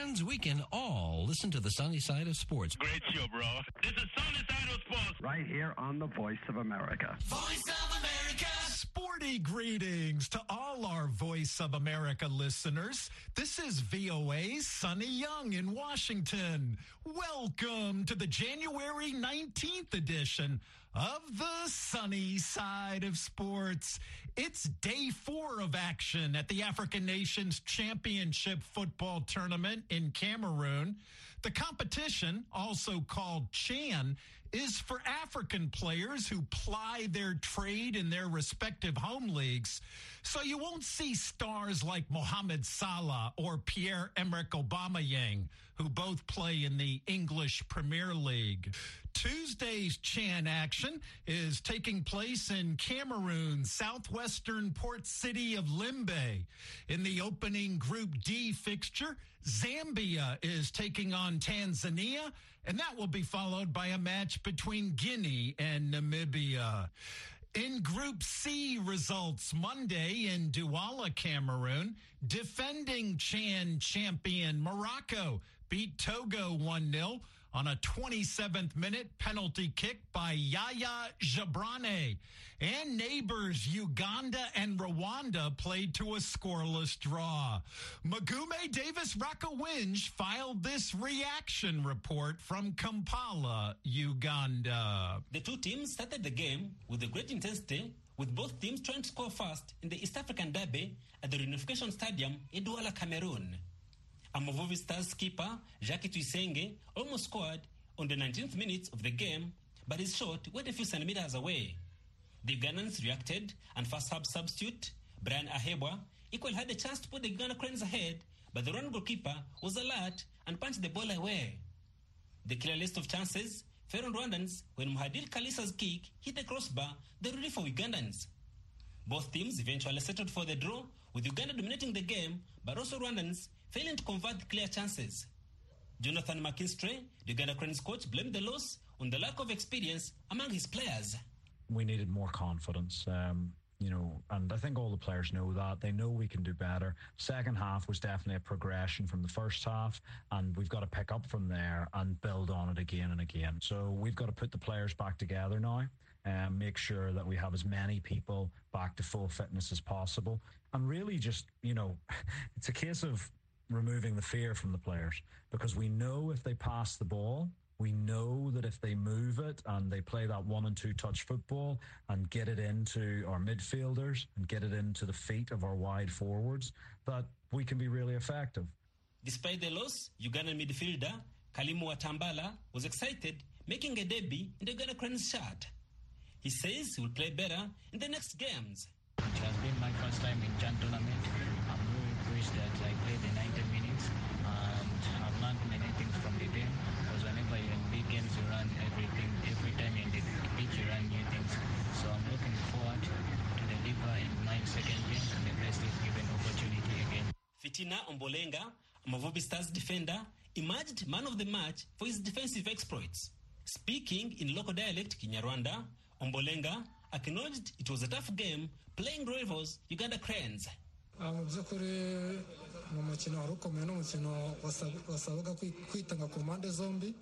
fans, we can all listen to the sunny side of sports. Great show, bro. This is Sunny Side of Sports. Right here on the Voice of America. Voice of America. Sporty greetings to all our Voice of America listeners. This is VOA's Sonny Young in Washington. Welcome to the January 19th edition of the Sunny Side of Sports. It's day 4 of action at the African Nations Championship Football Tournament in Cameroon. The competition, also called CHAN, is for African players who ply their trade in their respective home leagues. So you won't see stars like Mohamed Salah or Pierre-Emerick Aubameyang, who both play in the English Premier League. Tuesday's CHAN action is taking place in Cameroon's southwestern port city of Limbe. In the opening Group D fixture, Zambia is taking on Tanzania, and that will be followed by a match between Guinea and Namibia. In Group C results Monday in Douala, Cameroon, defending CHAN champion Morocco beat Togo 1-0 on a 27th minute penalty kick by Yaya Jabrane. And neighbors Uganda and Rwanda played to a scoreless draw. Magume Davis Rakawinj filed this reaction report from Kampala, Uganda. The two teams started the game with a great intensity, with both teams trying to score fast in the East African Derby at the Reunification Stadium in Douala, Cameroon. Amavubi Stars keeper Jacques Tuyisenge almost scored on the 19th minute of the game, but his shot went a few centimeters away. The Ugandans reacted, and first half substitute Brian Ahebwa equally had a chance to put the Uganda Cranes ahead, but the Rwanda goalkeeper was alert and punched the ball away. The clear list of chances fell on Rwandans when Muhadir Kalisa's kick hit the crossbar, the relief for Ugandans. Both teams eventually settled for the draw, with Uganda dominating the game, but also Rwandans failing to convert clear chances. Jonathan McKinstry, the Uganda Cranes coach, blamed the loss on the lack of experience among his players. We needed more confidence, and I think all the players know that. They know we can do better. Second half was definitely a progression from the first half, and we've got to pick up from there and build on it again and again. So we've got to put the players back together now and make sure that we have as many people back to full fitness as possible. And really just, it's a case of removing the fear from the players, because we know if they pass the ball, we know that if they move it and they play that 1 and 2 touch football and get it into our midfielders and get it into the feet of our wide forwards, that we can be really effective. Despite the loss, Ugandan midfielder Kalimu Watambala was excited, making a debut in the Uganda Cranes shirt. He says he will play better in the next games. It has been my first time in CHAN tournament. I'm really pleased that I played the 90 minutes and I've learned many things from the game, because whenever you're in big games you learn everything. Every time you're in the pitch you learn new things. So I'm looking forward to deliver in my second game and the best if given opportunity again. Fitina Ombolenga, Amavubi Stars defender, emerged man of the match for his defensive exploits. Speaking in local dialect Kinyarwanda, Ombolenga acknowledged it was a tough game playing rivals Uganda Cranes. Mu by'ukuri ni umukino wari ukomeye, n'umukino wasabaga kwitanga ku mpande zombi.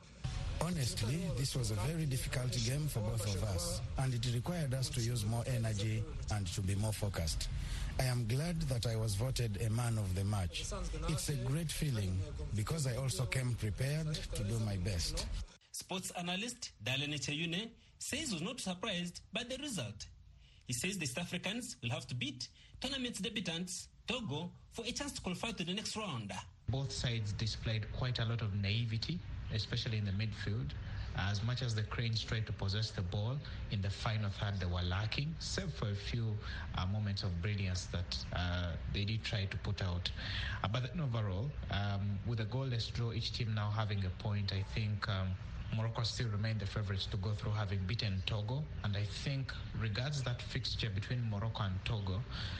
Honestly, this was a very difficult game for both of us, and it required us to use more energy and to be more focused. I am glad that I was voted a man of the match. It's a great feeling because I also came prepared to do my best. Sports analyst Darlene Cheyune says he was not surprised by the result. He says the East Africans will have to beat tournament's debutants, Togo, for a chance to qualify to the next round. Both sides displayed quite a lot of naivety, especially in the midfield. As much as the Cranes tried to possess the ball, in the final third they were lacking, except for a few moments of brilliance that they did try to put out. But then overall, with a goalless draw, each team now having a point, I think Morocco still remain the favourites to go through, having beaten Togo. And I think, regards that fixture between Morocco and Togo,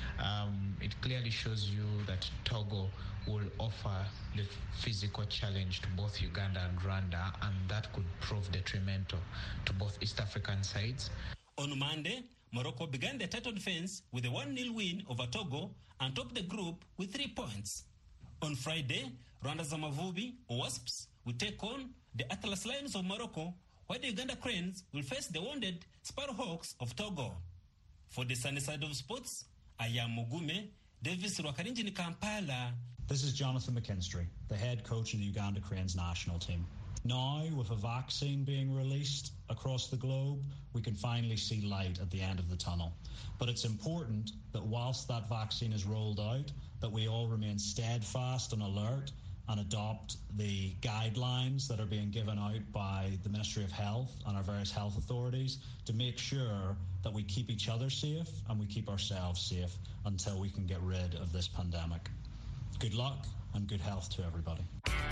it clearly shows you that Togo will offer the physical challenge to both Uganda and Rwanda, and that could prove detrimental to both East African sides. On Monday, Morocco began their title defense with a 1-0 win over Togo and topped the group with 3 points. On Friday, Rwanda's Amavubi, Wasps, will take on the Atlas Lions of Morocco, while the Uganda Cranes will face the wounded Sparrowhawks of Togo. For the sunny side of sports, I am Mugume, Davis Rwakarinji in Kampala. This is Jonathan McKinstry, the head coach of the Uganda Cranes national team. Now, with a vaccine being released across the globe, we can finally see light at the end of the tunnel. But it's important that whilst that vaccine is rolled out, that we all remain steadfast and alert and adopt the guidelines that are being given out by the Ministry of Health and our various health authorities to make sure that we keep each other safe and we keep ourselves safe until we can get rid of this pandemic. Good luck and good health to everybody.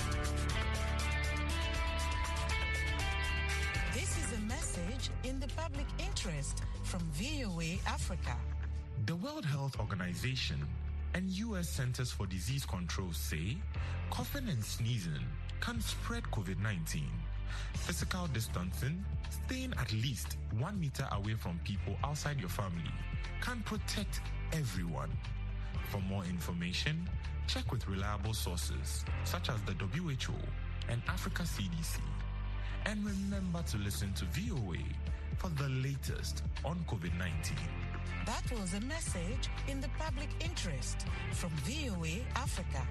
This is a message in the public interest from VOA Africa. The World Health Organization and U.S. Centers for Disease Control say coughing and sneezing can spread COVID-19. Physical distancing, staying at least 1 meter away from people outside your family, can protect everyone. For more information, check with reliable sources such as the WHO and Africa CDC. And remember to listen to VOA for the latest on COVID-19. That was a message in the public interest from VOA Africa.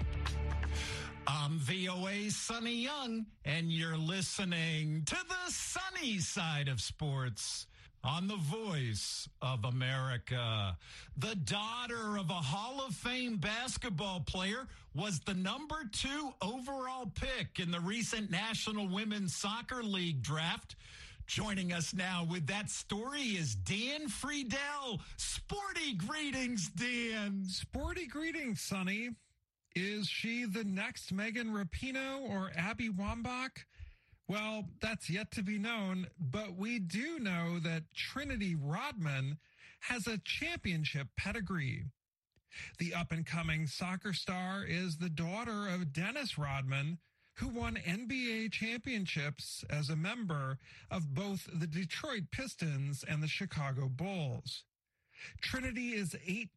I'm VOA's Sonny Young, and you're listening to the sunny side of sports on the Voice of America. The daughter of a Hall of Fame basketball player was the number 2 overall pick in the recent National Women's Soccer League draft. Joining us now with that story is Dan Friedel. Sporty greetings, Dan. Sporty greetings, Sonny. Is she the next Megan Rapinoe or Abby Wambach? Well, that's yet to be known, but we do know that Trinity Rodman has a championship pedigree. The up-and-coming soccer star is the daughter of Dennis Rodman, who won NBA championships as a member of both the Detroit Pistons and the Chicago Bulls. Trinity is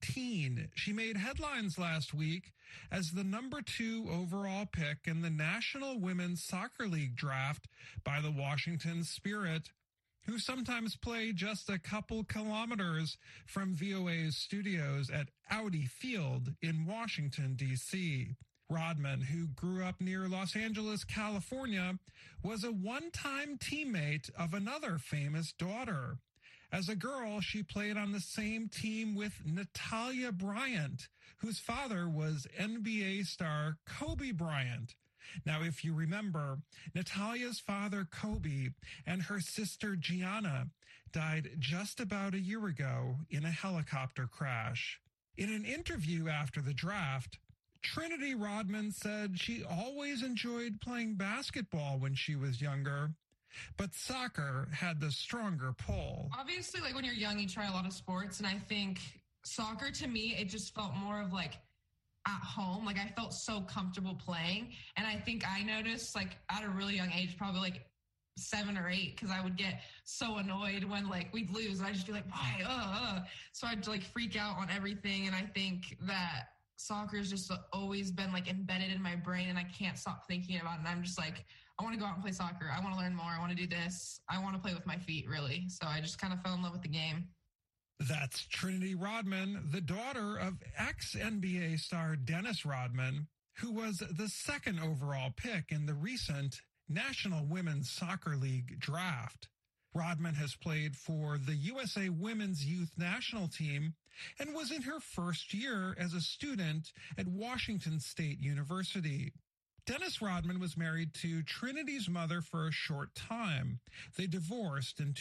18. She made headlines last week as the number 2 overall pick in the National Women's Soccer League draft by the Washington Spirit, who sometimes play just a couple kilometers from VOA's studios at Audi Field in Washington, D.C. Rodman, who grew up near Los Angeles, California, was a one-time teammate of another famous daughter. As a girl, she played on the same team with Natalia Bryant, whose father was NBA star Kobe Bryant. Now, if you remember, Natalia's father, Kobe, and her sister, Gianna, died just about a year ago in a helicopter crash. In an interview after the draft, Trinity Rodman said she always enjoyed playing basketball when she was younger, but soccer had the stronger pull. Obviously, like when you're young, you try a lot of sports, and I think soccer, to me, it just felt more of like at home. Like I felt so comfortable playing, and I think I noticed like at a really young age, probably like 7 or 8, because I would get so annoyed when like we'd lose, and I'd just be like, why? So I'd like freak out on everything, and I think that soccer's just always been like embedded in my brain, and I can't stop thinking about it. And I'm just like, I want to go out and play soccer. I want to learn more. I want to do this. I want to play with my feet, really. So I just kind of fell in love with the game. That's Trinity Rodman, the daughter of ex-NBA star Dennis Rodman, who was the 2nd overall pick in the recent National Women's Soccer League draft. Rodman has played for the USA Women's Youth National Team and was in her first year as a student at Washington State University. Dennis Rodman was married to Trinity's mother for a short time. They divorced in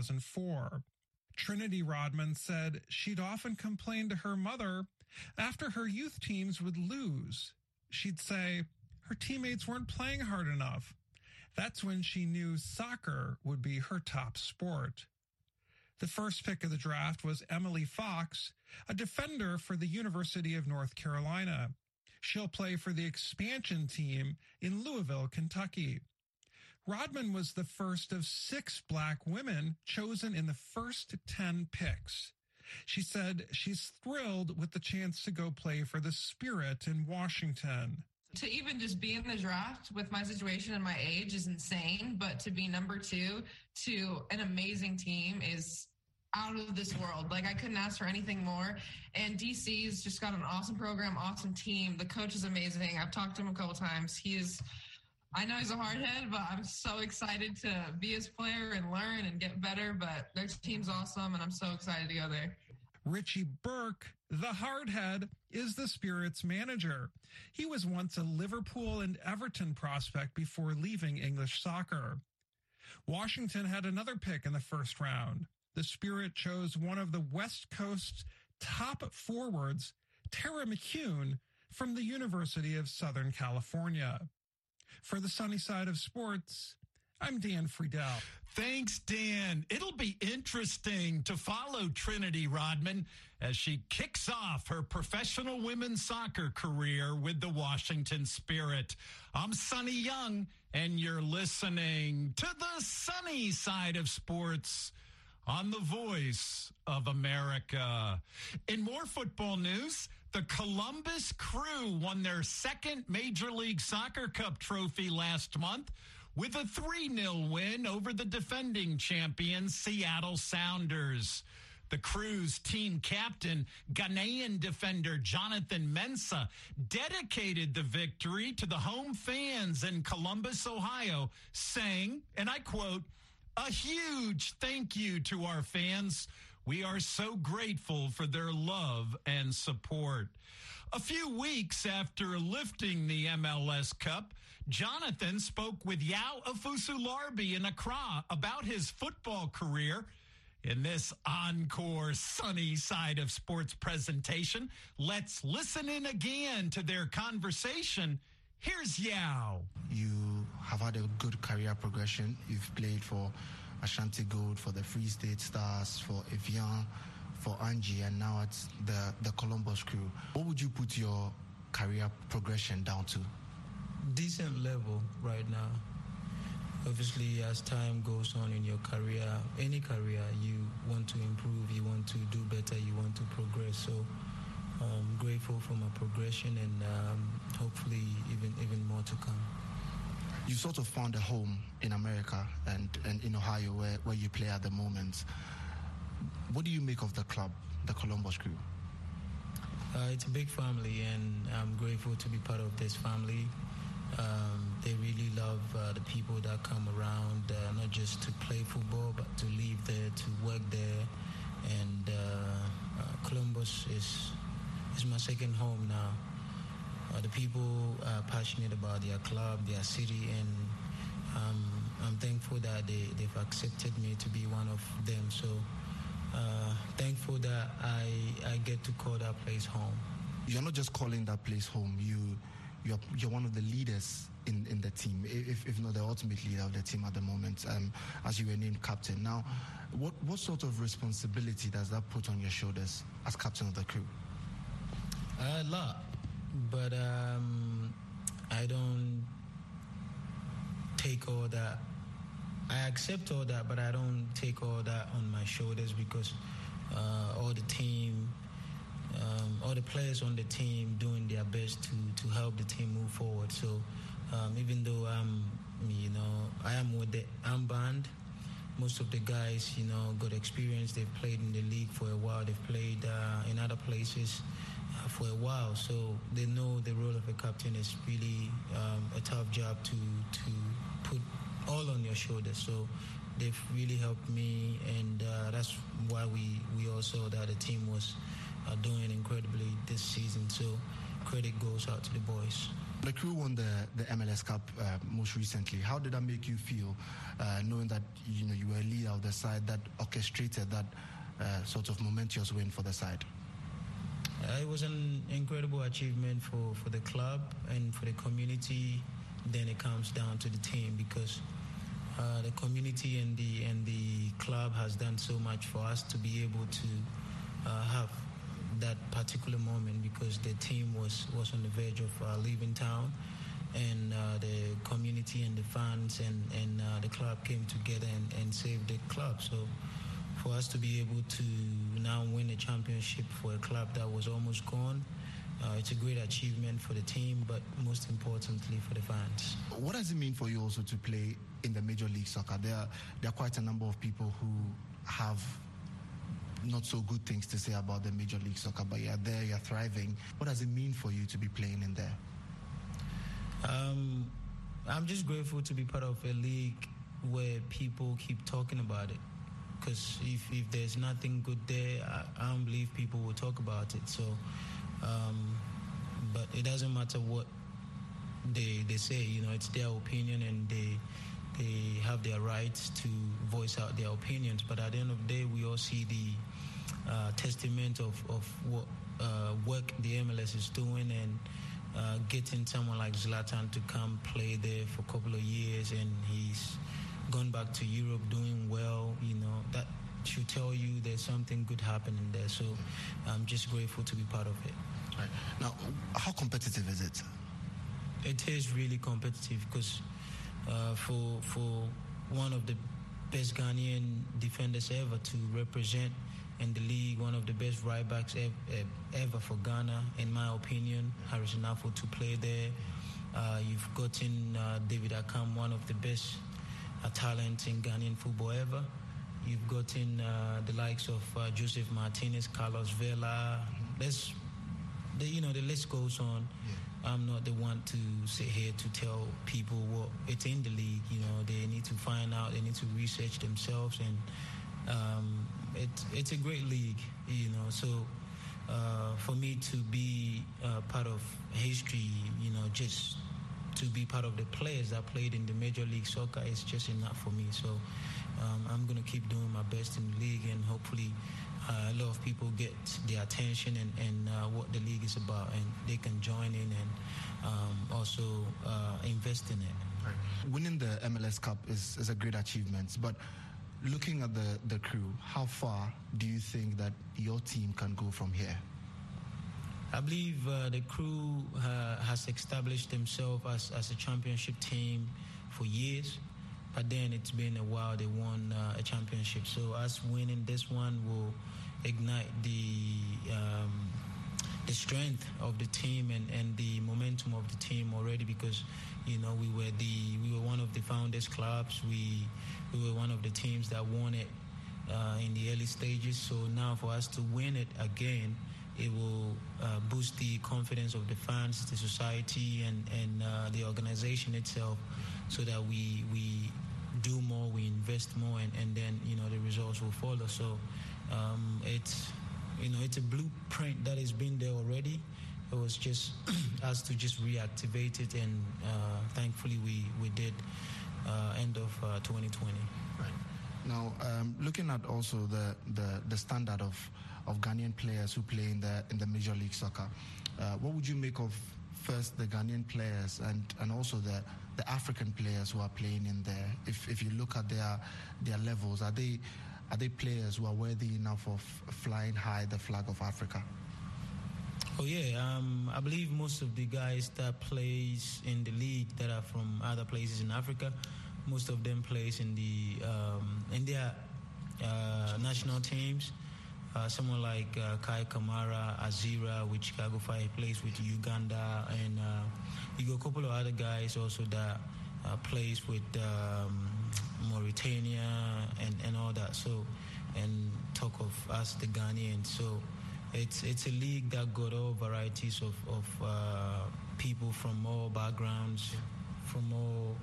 2004. Trinity Rodman said she'd often complain to her mother after her youth teams would lose. She'd say her teammates weren't playing hard enough. That's when she knew soccer would be her top sport. The first pick of the draft was Emily Fox, a defender for the University of North Carolina. She'll play for the expansion team in Louisville, Kentucky. Rodman was the first of 6 black women chosen in the first 10 picks. She said she's thrilled with the chance to go play for the Spirit in Washington. To even just be in the draft with my situation and my age is insane, but to be number 2 to an amazing team is out of this world. Like, I couldn't ask for anything more. And DC's just got an awesome program, awesome team. The coach is amazing. I've talked to him a couple times. I know he's a hard head, but I'm so excited to be his player and learn and get better. But their team's awesome, and I'm so excited to go there. Richie Burke, the hardhead, is the Spirit's manager. He was once a Liverpool and Everton prospect before leaving English soccer. Washington had another pick in the first round. The Spirit chose one of the West Coast's top forwards, Tara McCune, from the University of Southern California. For the Sunny Side of Sports, I'm Dan Friedel. Thanks, Dan. It'll be interesting to follow Trinity Rodman as she kicks off her professional women's soccer career with the Washington Spirit. I'm Sonny Young, and you're listening to the Sunny Side of Sports on the Voice of America. In more football news, the Columbus Crew won their second Major League Soccer Cup trophy last month with a 3-0 win over the defending champion Seattle Sounders. The Crew's team captain, Ghanaian defender Jonathan Mensah, dedicated the victory to the home fans in Columbus, Ohio, saying, and I quote, "A huge thank you to our fans. We are so grateful for their love and support." A few weeks after lifting the MLS Cup, Jonathan spoke with Yao Afusu-Larbi in Accra about his football career. In this encore Sunny Side of Sports presentation, let's listen in again to their conversation. Here's Yao. You have had a good career progression. You've played for Ashanti Gold, for the Free State Stars, for Evian, for Angie, and now it's the Columbus Crew. What would you put your career progression down to? Decent level right now. Obviously, as time goes on in your career, any career, you want to improve, you want to do better, you want to progress. So I'm grateful for my progression and hopefully even more to come. You sort of found a home in America and in Ohio where you play at the moment. What do you make of the club, the Columbus Crew? It's a big family, and I'm grateful to be part of this family. They really love the people that come around, not just to play football, but to live there, to work there. And Columbus is my second home now. The people are passionate about their club, their city, and I'm thankful that they've accepted me to be one of them. So thankful that I get to call that place home. You're not just calling that place home. You're one of the leaders in the team, if not the ultimate leader of the team at the moment, as you were named captain. Now, what sort of responsibility does that put on your shoulders as captain of the crew? A lot, but I don't take all that. I accept all that, but I don't take all that on my shoulders because all the team, all the players on the team doing their best to help the team move forward. So even though I am with the armband, most of the guys, got experience. They've played in the league for a while. They've played in other places for a while. So they know the role of a captain is really a tough job to put all on your shoulders. So they've really helped me, and that's why we all saw that the team was doing incredibly this season. So credit goes out to the boys. The crew won the MLS Cup most recently. How did that make you feel, knowing that you were a leader of the side that orchestrated that sort of momentous win for the side? It was an incredible achievement for the club and for the community. Then it comes down to the team because the community and the club has done so much for us to be able to have that particular moment, because the team was on the verge of leaving town, and the community and the fans and the club came together and saved the club. So for us to be able to now win a championship for a club that was almost gone, it's a great achievement for the team, but most importantly for the fans. What does it mean for you also to play in the Major League Soccer? There are quite a number of people who have not so good things to say about the Major League Soccer, but you're there, you're thriving. What does it mean for you to be playing in there? I'm just grateful to be part of a league where people keep talking about it. Because if there's nothing good there, I don't believe people will talk about it. So, but it doesn't matter what they say. You know, it's their opinion, and they have their rights to voice out their opinions. But at the end of the day, we all see the testament of what work the MLS is doing, and getting someone like Zlatan to come play there for a couple of years, and he's gone back to Europe doing well. You know, that should tell you there's something good happening there. So I'm just grateful to be part of it. Right. Now, how competitive is it? It is really competitive because for one of the best Ghanaian defenders ever to represent in the league, one of the best right backs ever for Ghana, in my opinion, Harrison Afful, to play there. You've gotten David Akam, one of the best talents in Ghanaian football ever. You've gotten the likes of Joseph Martinez, Carlos Vela. The list goes on. Yeah. I'm not the one to sit here to tell people what it's in the league. You know, they need to find out. They need to research themselves, and it's a great league. You know, so for me to be part of history, you know, just to be part of the players that played in the Major League Soccer is just enough for me. So I'm going to keep doing my best in the league, and hopefully a lot of people get the attention and what the league is about, and they can join in and also invest in it. Right. Winning the MLS Cup is a great achievement, but looking at the crew, how far do you think that your team can go from here? I believe the crew has established themselves as a championship team for years, but then it's been a while they won a championship. So us winning this one will ignite the strength of the team and the momentum of the team already, because you know we were one of the founders clubs. We were one of the teams that won it in the early stages. So now for us to win it again, it will boost the confidence of the fans, the society, and the organization itself, so that we do more, we invest more, and then you know the results will follow. So it's a blueprint that has been there already. It was just us to just reactivate it, and thankfully we did end of 2020. Right. Now, looking at also the standard of Ghanaian players who play in the Major League Soccer, what would you make of first the Ghanaian players and also the African players who are playing in there? If you look at their levels, are they players who are worthy enough of flying high the flag of Africa? Oh yeah, I believe most of the guys that plays in the league that are from other places in Africa, most of them plays in their national teams. Someone like Kai Kamara, Azira with Chicago Fire, he plays with Uganda, and you got a couple of other guys also that plays with Mauritania and all that. So, and talk of us, the Ghanaians. So, it's a league that got all varieties of people from all backgrounds, from all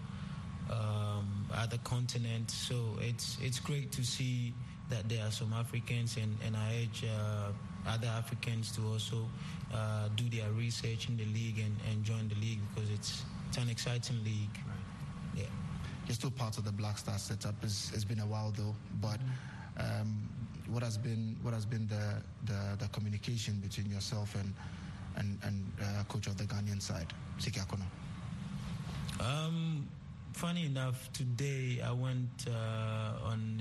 other continents. So it's great to see that there are some Africans, and I urge other Africans to also do their research in the league and join the league, because it's an exciting league. Right. Yeah. You're still part of the Black Stars setup. It's been a while though, but what has been the communication between yourself and coach of the Ghanaian side, Siki Akono? Funny enough, today I went on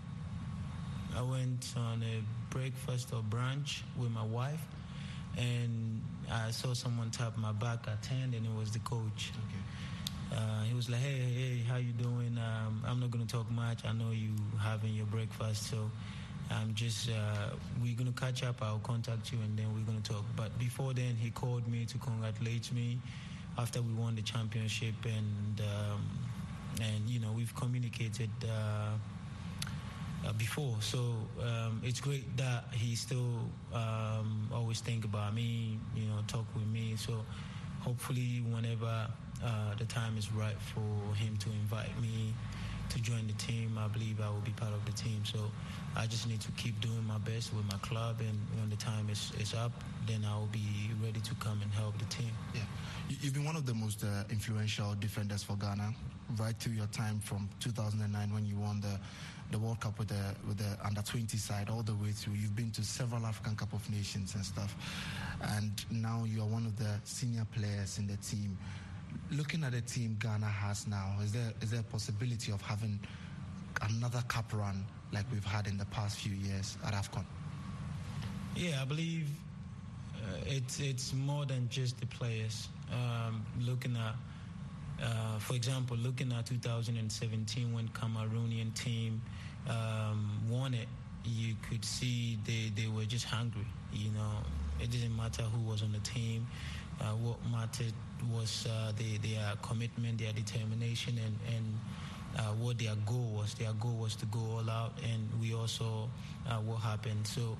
a breakfast or brunch with my wife, and I saw someone tap my back at 10, and it was the coach. Okay. He was like, hey, how you doing? I'm not going to talk much. I know you having your breakfast. So We're going to catch up. I'll contact you and then we're going to talk. But before then, he called me to congratulate me after we won the championship, and we've communicated before. So it's great that he still always think about me, talk with me. So hopefully whenever the time is right for him to invite me to join the team, I believe I will be part of the team. So I just need to keep doing my best with my club, and when the time is up, then I will be ready to come and help the team. Yeah, you've been one of the most influential defenders for Ghana right through your time from 2009 when you won the World Cup with the under-20 side all the way through. You've been to several African Cup of Nations and stuff, and now you are one of the senior players in the team. Looking at the team Ghana has now, is there a possibility of having another cup run like we've had in the past few years at AFCON? Yeah, I believe it's more than just the players. Looking at, for example, looking at 2017 when Cameroonian team won it, you could see they were just hungry. It didn't matter who was on the team. What mattered was their commitment, their determination, and what their goal was. Their goal was to go all out, and we also what happened. So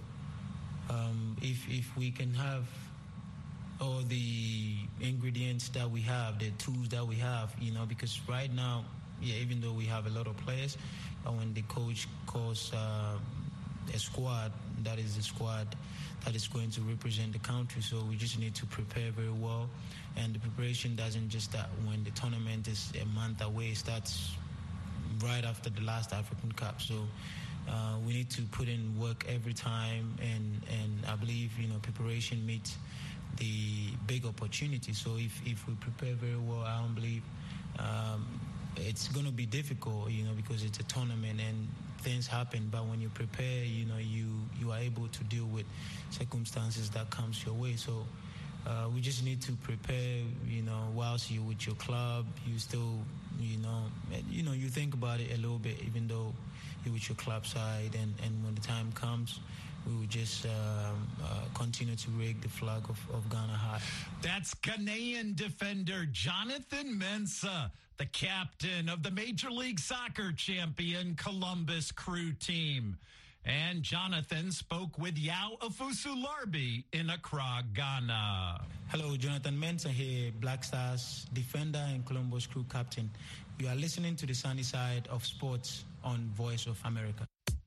if we can have all the ingredients that we have, the tools that we have, because right now, even though we have a lot of players, when the coach calls a squad, that is a squad that is going to represent the country. So we just need to prepare very well. And the preparation doesn't just start when the tournament is a month away. It starts right after the last African Cup. So we need to put in work every time. And I believe, preparation meets the big opportunity. So if we prepare very well, I don't believe it's going to be difficult, because it's a tournament and things happen. But when you prepare, you are able to deal with circumstances that comes your way. So we just need to prepare, whilst you're with your club, you still, you think about it a little bit, even though you're with your club side. And when the time comes, we will just continue to rig the flag of Ghana high. That's Ghanaian defender Jonathan Mensah, the captain of the Major League Soccer champion Columbus Crew team. And Jonathan spoke with Yao Afusu-Larbi in Accra, Ghana. Hello, Jonathan Mensah here, Black Stars defender and Columbus Crew captain. You are listening to the Sunny Side of Sports on Voice of America.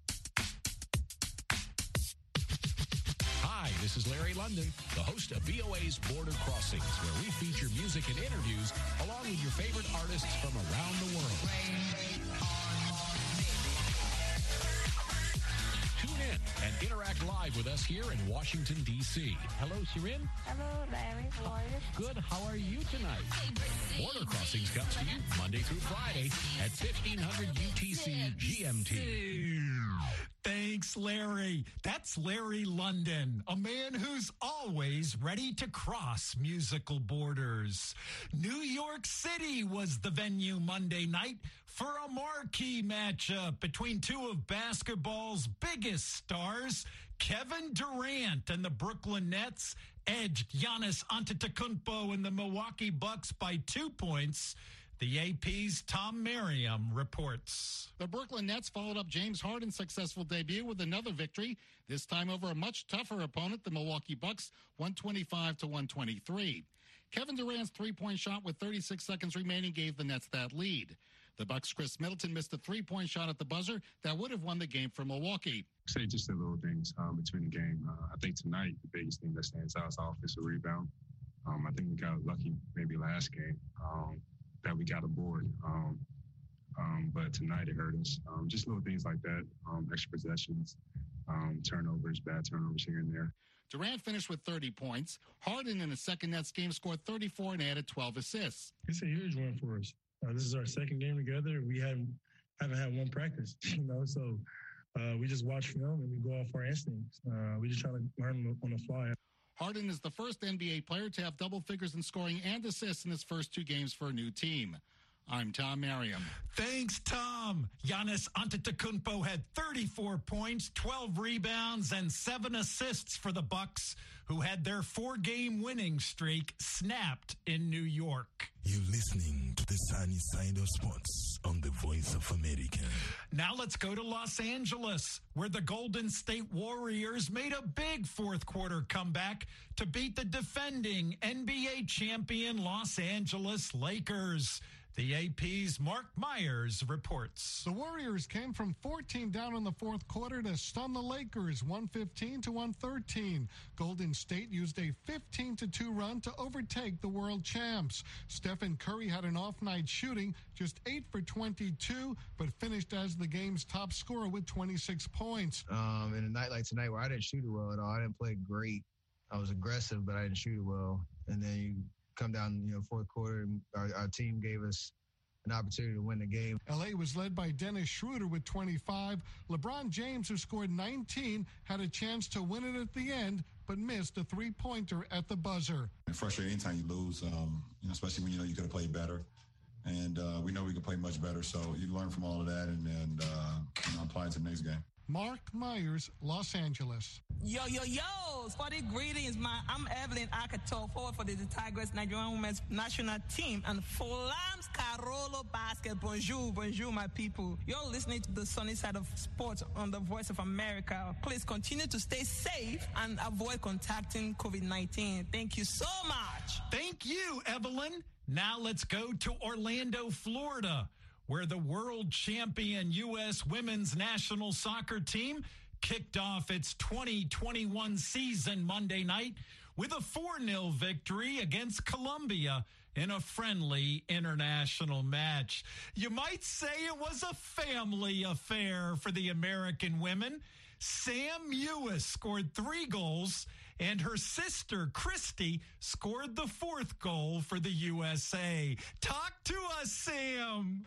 Hi, this is Larry London, the host of VOA's Border Crossings, where we feature music and interviews along with your favorite artists from around the world. Tune in and interact live with us here in Washington, D.C. Hello, Shirin. Hello, Larry. How are you? Good. How are you tonight? Border Crossings comes to you Monday through Friday at 1500 UTC GMT. Thanks, Larry. That's Larry London, a man who's always ready to cross musical borders. New York City was the venue Monday night for a marquee matchup between two of basketball's biggest stars. Kevin Durant and the Brooklyn Nets edged Giannis Antetokounmpo and the Milwaukee Bucks by 2 points. The AP's Tom Merriam reports. The Brooklyn Nets followed up James Harden's successful debut with another victory, this time over a much tougher opponent, the Milwaukee Bucks, 125-123. Kevin Durant's three-point shot with 36 seconds remaining gave the Nets that lead. The Bucks' Chris Middleton missed a three-point shot at the buzzer that would have won the game for Milwaukee. Say just the little things between the game. I think tonight the biggest thing that stands out is offensive rebound. I think we got lucky maybe last game that we got a board. But tonight it hurt us. Just little things like that, extra possessions, turnovers, bad turnovers here and there. Durant finished with 30 points. Harden in the second Nets game scored 34 and added 12 assists. It's a huge one for us. This is our second game together. We haven't had one practice, so we just watch film and we go off our instincts. We just try to learn on the fly. Harden is the first NBA player to have double figures in scoring and assists in his first two games for a new team. I'm Tom Merriam. Thanks, Tom. some. Giannis Antetokounmpo had 34 points, 12 rebounds, and 7 assists for the Bucks, who had their 4-game winning streak snapped in New York. You're listening to the sunny side of sports on the Voice of America. Now let's go to Los Angeles, where the Golden State Warriors made a big fourth quarter comeback to beat the defending NBA champion Los Angeles Lakers. The AP's Mark Myers reports. The Warriors came from 14 down in the fourth quarter to stun the Lakers 115-113. Golden State used a 15-2 run to overtake the world champs. Stephen Curry had an off-night shooting, just 8 for 22, but finished as the game's top scorer with 26 points. In a night like tonight where I didn't shoot it well at all, I didn't play great. I was aggressive, but I didn't shoot it well. And then you come down, fourth quarter, and our team gave us an opportunity to win the game. L.A. was led by Dennis Schroeder with 25. LeBron James, who scored 19, had a chance to win it at the end, but missed a three-pointer at the buzzer. It's frustrating anytime you lose, especially when you could have played better. And we know we could play much better, so you learn from all of that and apply it to the next game. Mark Myers, Los Angeles. Yo, sporty greetings, man. I'm Evelyn Akato, forward for the Tigers Nigerian women's national team, and Fulham's Carolo Basket. Bonjour, my people. You're listening to the sunny side of sports on the Voice of America. Please continue to stay safe and avoid contacting COVID-19. Thank you so much. Thank you, Evelyn. Now let's go to Orlando, Florida, where the world champion U.S. women's national soccer team kicked off its 2021 season Monday night with a 4-0 victory against Colombia in a friendly international match. You might say it was a family affair for the American women. Sam Ewis scored 3 goals, and her sister, Christy, scored the 4th goal for the USA. Talk to us, Sam.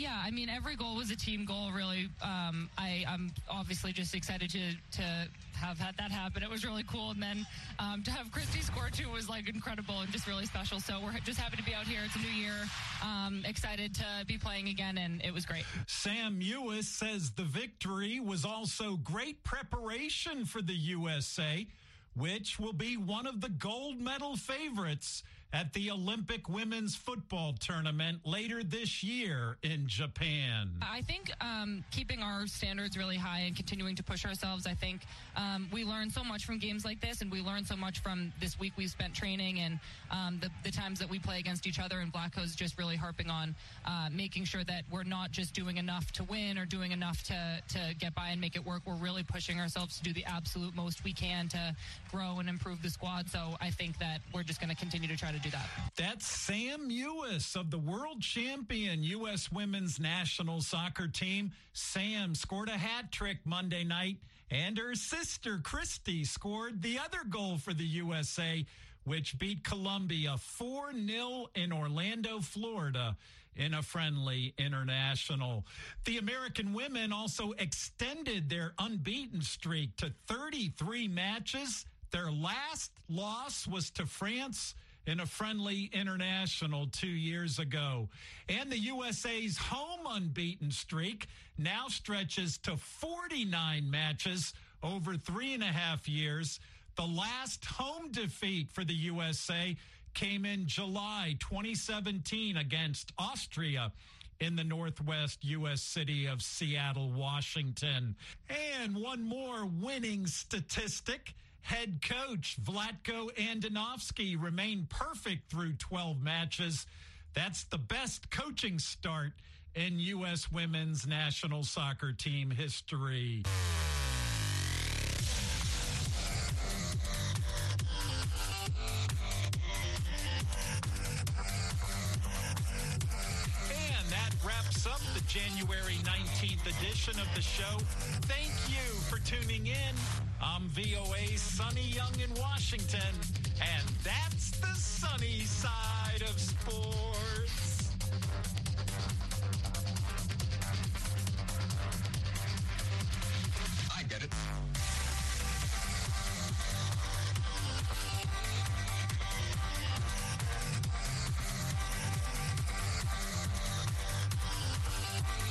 Every goal was a team goal, really. I'm obviously just excited to have had that happen. It was really cool. And then to have Christy score, too, was, incredible and just really special. So we're just happy to be out here. It's a new year. Excited to be playing again, and it was great. Sam Ewis says the victory was also great preparation for the USA, which will be one of the gold medal favorites at the Olympic women's football tournament later this year in Japan. I think keeping our standards really high and continuing to push ourselves, I think we learn so much from games like this, and we learn so much from this week we've spent training and the times that we play against each other, and Blacko's just really harping on making sure that we're not just doing enough to win or doing enough to get by and make it work. We're really pushing ourselves to do the absolute most we can to grow and improve the squad. So I think that we're just going to continue to try to do that. That's Sam Ewis of the world champion U.S. women's national soccer team. Sam scored a hat trick Monday night, and her sister Christy scored the other goal for the USA, which beat Colombia 4-0 in Orlando, Florida, in a friendly international. The American women also extended their unbeaten streak to 33 matches. Their last loss was to France in a friendly international 2 years ago. And the USA's home unbeaten streak now stretches to 49 matches over 3.5 years. The last home defeat for the USA came in July 2017 against Austria in the northwest U.S. city of Seattle, Washington. And one more winning statistic. Head coach Vlatko Andonovski remained perfect through 12 matches. That's the best coaching start in U.S. women's national soccer team history. And that wraps up the January 19th edition of the show. Thank you for tuning in. I'm VOA's Sonny Young in Washington, and that's the sunny side of sports.